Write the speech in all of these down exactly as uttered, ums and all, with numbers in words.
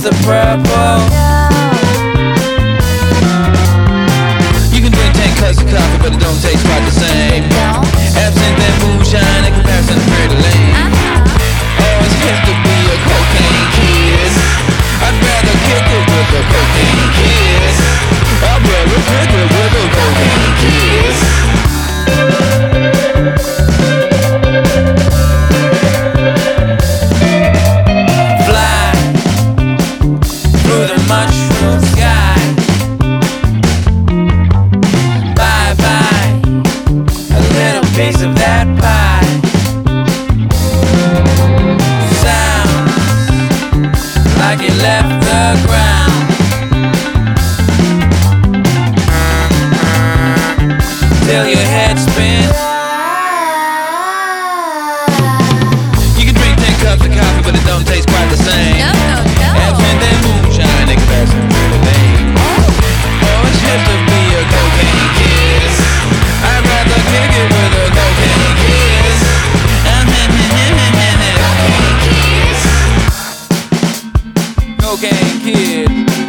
the purple. You can drink ten cups of coffee, but it don't taste quite the same. Absinthe and moonshine in comparison is pretty lame. Oh, it's hip to be a cocaine kid. I'd rather kick it with a cocaine kid. I'd rather kick it with a cocaine kid. Fly through the mushroom sky. Bye bye, a little piece of that pie. Sounds like it left the ground. Till your head spins. You can drink ten cups of coffee, but it don't taste quite the same. No, no, no. Absinthe and moonshine in comparison to the lame. Oh, it's hip to be a cocaine kid. I'd rather kick it with a cocaine kid. Cocaine kid.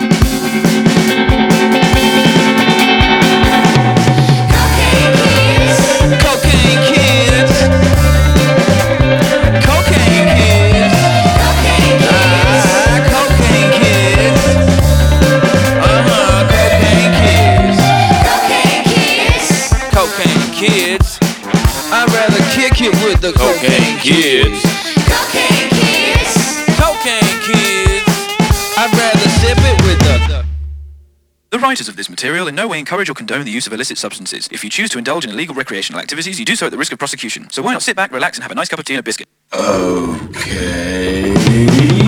Cocaine kids. Cocaine kids. Ah, cocaine kids. Uh-huh, cocaine kids. Cocaine kids. I'd rather kick it with the cocaine kids. Cocaine kids. Cocaine kids. I'd rather sip it with the... The writers of this material in no way encourage or condone the use of illicit substances. If you choose to indulge in illegal recreational activities, you do so at the risk of prosecution. So why not sit back, relax, and have a nice cup of tea and a biscuit? Okay.